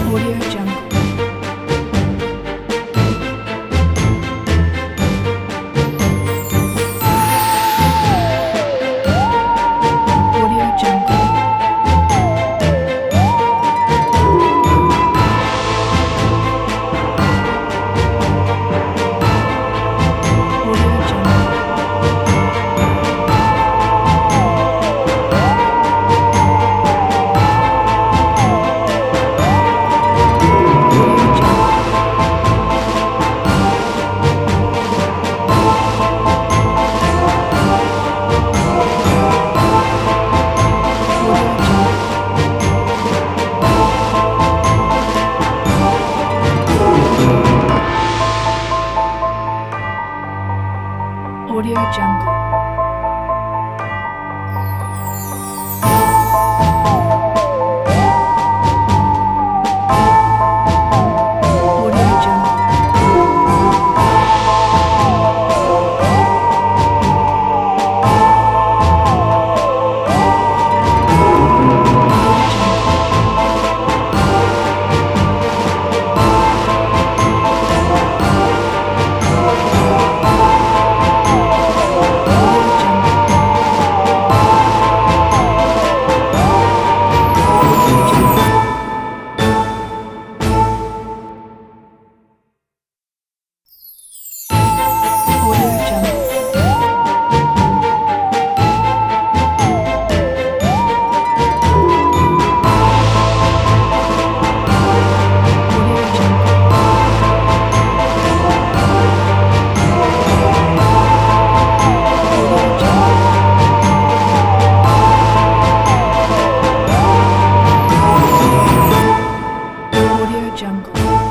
Audio Jungle. Audio Jungle. Audio Jungle. Audio Jungle. Audio Jungle. Audio Jungle. Audio Jungle. Audio Jungle. Audio Jungle. Audio Jungle. Audio Jungle. Audio Jungle. Audio Jungle. Audio Jungle.